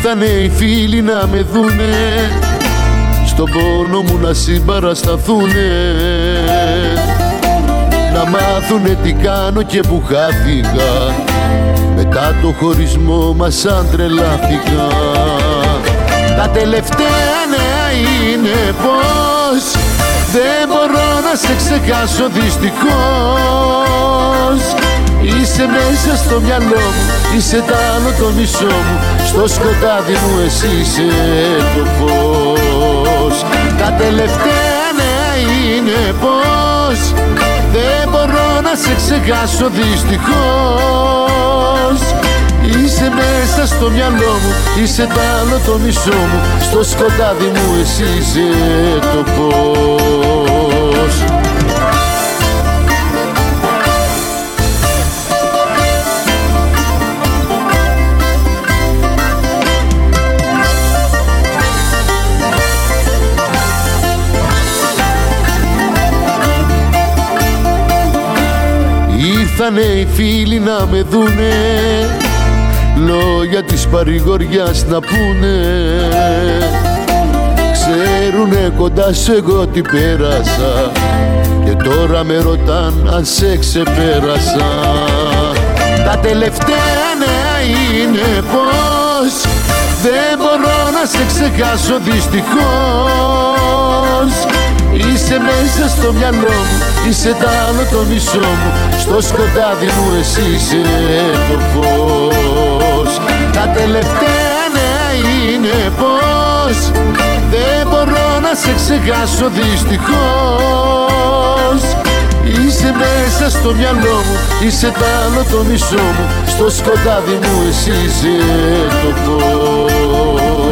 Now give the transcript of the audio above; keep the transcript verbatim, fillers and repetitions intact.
Ήρθανε οι φίλοι να με δούνε, στον πόνο μου να συμπαρασταθούνε, να μάθουνε τι κάνω και που χάθηκα, μετά το χωρισμό μας αν τρελάθηκα. Τα τελευταία νέα είναι πως δεν μπορώ να σε ξεχάσω δυστυχώς. Είσαι μέσα στο μυαλό μου, είσαι τ' άλλο το μισό μου, στο σκοτάδι μου εσύ είσαι το φως. Τα τελευταία νέα είναι πως δεν μπορώ να σε ξεχάσω δυστυχώς. Είσαι μέσα στο μυαλό μου, είσαι τ' άλλο το μισό μου, στο σκοτάδι μου εσύ είσαι το φως. Ήρθανε οι φίλοι να με δούνε, λόγια της παρηγοριάς να πούνε. Ξέρουνε κοντά σου εγώ τι πέρασα και τώρα με ρωτάν αν σε ξεπέρασα. Τα τελευταία νέα είναι πως δεν μπορώ να σε ξεχάσω δυστυχώς. Είσαι μέσα στο μυαλό μου, είσαι τ' άλλο το μισό μου, στο σκοτάδι μου εσύ είσαι το φως. Τα τελευταία νέα είναι πως δεν μπορώ να σε ξεχάσω δυστυχώς. Είσαι μέσα στο μυαλό μου, είσαι τ' άλλο το μισό μου, στο σκοτάδι μου εσύ είσαι το φως.